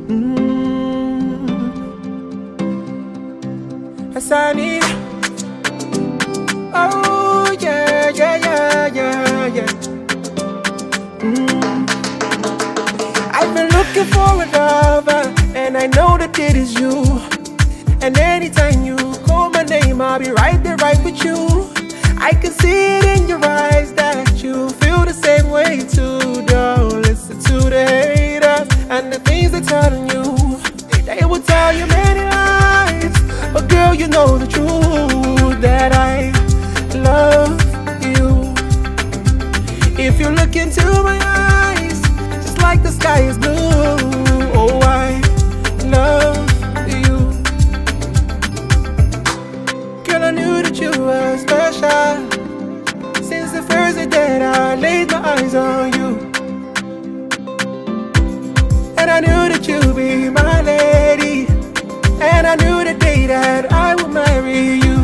Yes, I need. Oh, yeah, yeah, yeah, yeah, yeah. I've been looking for a lover, and I know that it is you. And anytime you call my name, I'll be right there, right with you. I can see it in your eyes that you feel the same way too. Don't listen to the haters and the things they're telling you. They will tell you many lies, but girl, you know the truth, that I love you. If you look into my eyes, just like the sky is blue. Oh, I love you. Girl, I knew that you were special since the first day that I laid my eyes on you. And I knew that you'd be my lady, and I knew the day that I would marry you.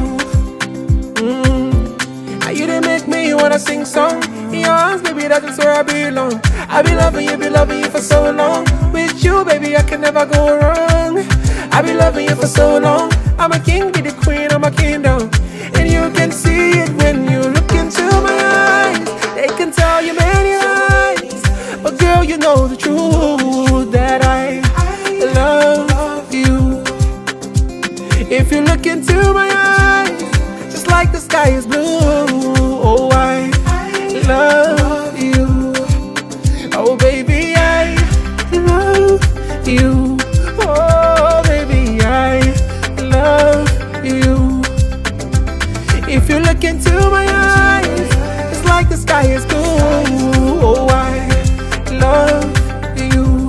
You didn't make me wanna sing song. In your arms, baby, that's where I belong. I've been loving you for so long. With you, baby, I can never go wrong. I've been loving you for so long. I'm a king, be the queen of my kingdom. And you can see it when you look into my eyes. They can tell you many lies, but girl, you know the truth, that I love you. If you look into my eyes, just like the sky is blue. Oh, I love you. Oh, baby, I love you. Oh, baby, I love you. If you look into my eyes, it's like the sky is blue. Oh, I love you.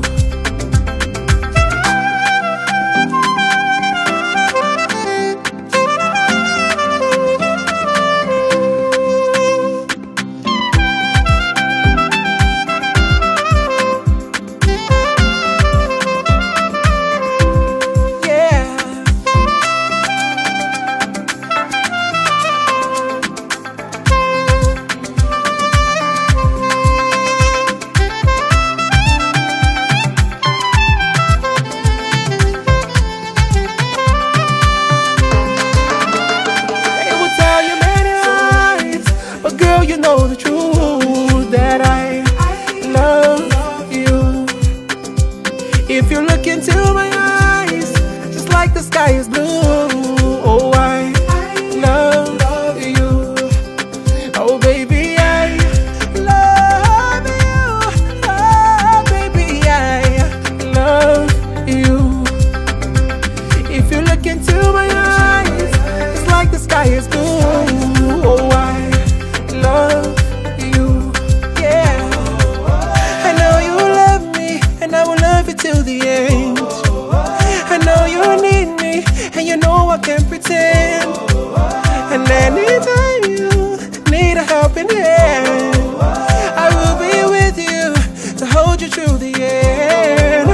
You know the truth, that I love you. If you look into my eyes, just like the sky is blue. Oh, I love you. Oh, baby, I love you. Oh, baby, I love you. If you look into my eyes, just like the sky is blue. Oh, I love you, yeah. I know you love me, and I will love you till the end. I know you need me, and you know I can't pretend. And anytime you need a helping hand, I will be with you to hold you through the end.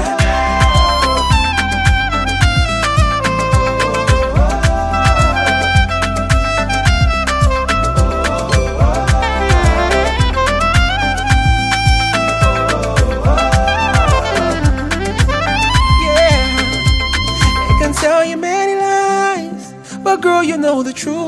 Tell you many lies, but girl, you know the truth.